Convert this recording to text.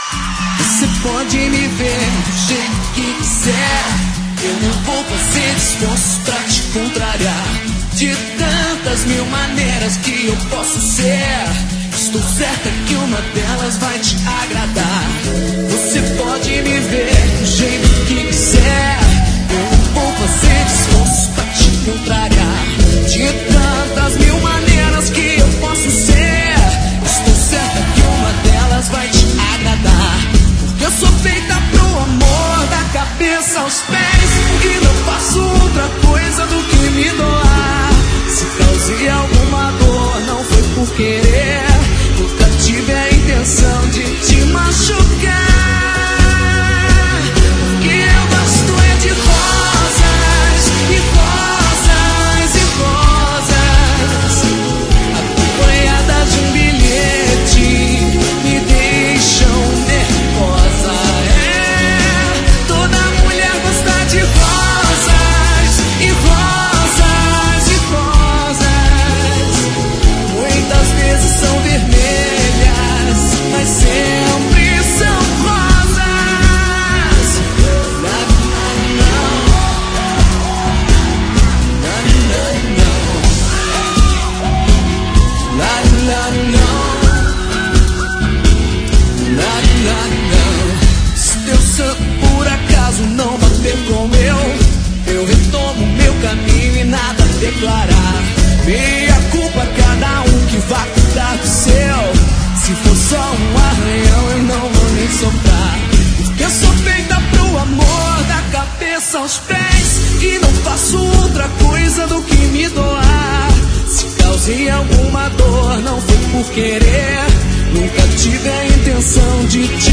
Você pode me ver do jeito que quiser, eu não vou fazer esforço pra te contrariar. De tantas mil maneiras que eu posso ser, estou certa que uma delas vai te agradar. Você pode me ver do jeito que quiser, eu não vou fazer esforço pra te contrariar. De tantas mil maneiras que eu posso ser, estou certa que uma delas vai te agradar. Porque eu sou feita pro amor, da cabeça aos pés, e não faço outra coisa do que me doar. Se causei alguma dor, não foi por querer, nunca tive a intenção de te machucar. Porque eu gosto é de rosas, e rosas, e rosas, acompanhadas de um bilhete, me deixam nervosa. Toda mulher gosta de rosas, e rosas, e rosas. Muitas vezes são vermelhas, mas sempre são rosas. Se teu santo por acaso não bater com o meu, eu retomo meu caminho e nada a declarar. Meia culpa cada um que vá cuidar do seu. Se for só um arranhão eu não vou nem soprar. Porque eu sou feita pro amor, da cabeça aos pés, e não faço outra coisa do que me doar. Se causei alguma dor, não foi por querer, nunca tive a intenção de te